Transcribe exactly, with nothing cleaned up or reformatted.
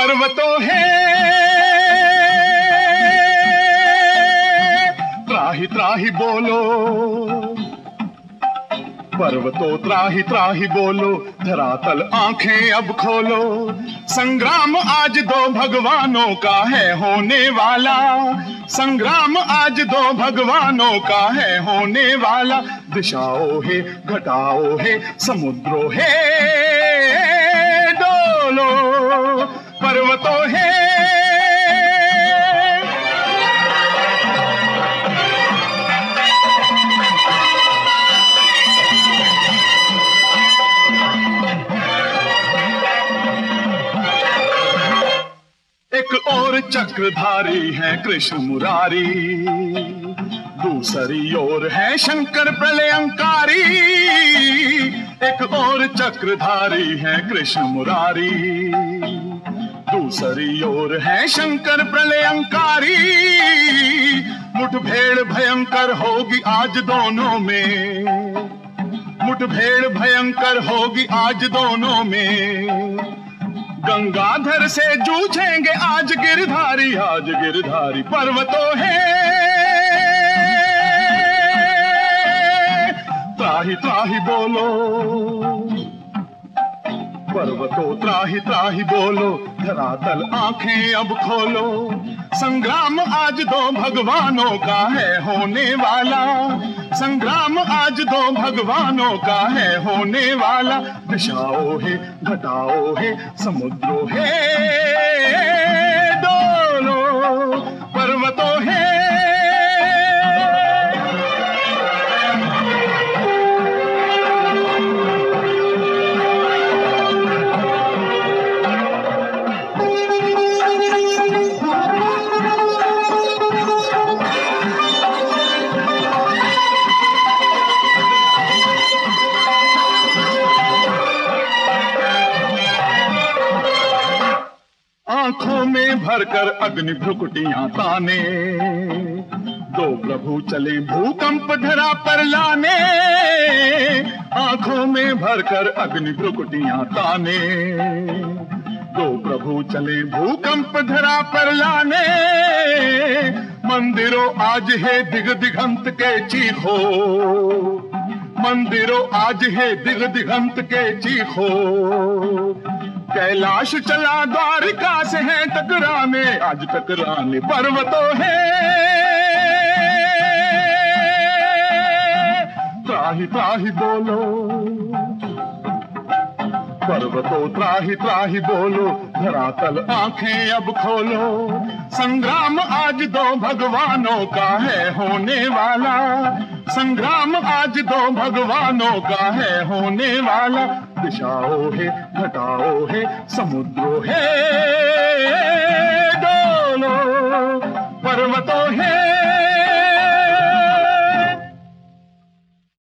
पर्वतों है त्राही त्राही बोलो, पर्वतों त्राही त्राही बोलो, धरातल आंखें अब खोलो। संग्राम आज दो भगवानों का है होने वाला, संग्राम आज दो भगवानों का है होने वाला। दिशाओं है घटाओं है समुद्रों है डोलो, पर्वतों है एक और चक्रधारी है कृष्ण मुरारी, दूसरी ओर है शंकर प्रलयंकारी। एक और चक्रधारी है कृष्ण मुरारी, दूसरी ओर है शंकर प्रलयंकारी। मुठभेड़ भयंकर होगी आज दोनों में, मुठभेड़ भयंकर होगी आज दोनों में। गंगाधर से जूझेंगे आज गिरधारी, आज गिरधारी। पर्वतों है त्राही त्राही बोलो, पर्वतों त्राही त्राही बोलो, धरातल आंखें अब खोलो। संग्राम आज दो भगवानों का है होने वाला, संग्राम आज दो भगवानों का है होने वाला। दिशाओं है घटाओं है समुद्रों है डोलो, पर्वतों है आंखों में भरकर अग्नि भ्रुकुटियां ताने, दो प्रभु चले भूकंप धरा पर लाने। आंखों में भरकर अग्नि भ्रुकुटियां ताने, दो प्रभु चले भूकंप धरा पर लाने। मंदिरों आज है दिग दिगंत के चीखो, मंदिरों आज है दिग दिगंत के चीखो। कैलाश चला द्वारिका से है टकराने, आज टकराने। पर्वतों है त्राही त्राही बोलो, पर्वतों त्राही त्राही बोलो, धरातल आंखें अब खोलो। संग्राम आज दो भगवानों का है होने वाला, संग्राम आज दो भगवानों का है होने वाला। दिशाओं है घटाओं है समुद्रों है